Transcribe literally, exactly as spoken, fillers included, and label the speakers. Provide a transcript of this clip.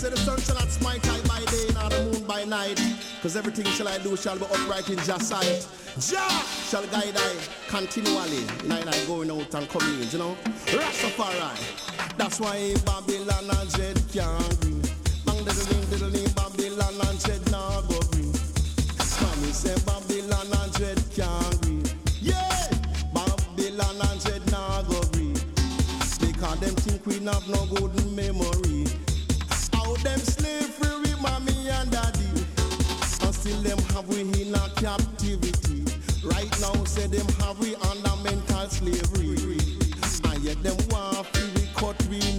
Speaker 1: say the sun shall not smite I by day, nor the moon by night. Cause everything shall I do shall be upright in Jah's sight. Jah shall guide I continually. In I I going out and coming in, you know. Rastafari. That's why Babylon and Jed can't green. Bang diddle diddle diddle Babylon and Jed now go green. Mommy say Babylon and Jed can't green. Yeah! Babylon and Jed now go green. Because them think we have no good memory. How them slave free with mommy and daddy, and still them have we in a captivity. Right now say them have we under mental slavery. And yet them want free we cut we